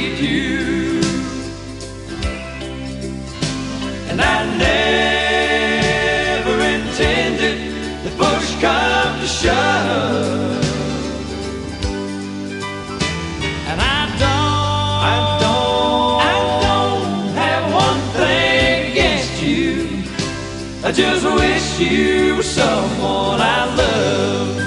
treat you. And I never intended the push come to shove. And I don't have one thing against you. I just wish you were someone I love.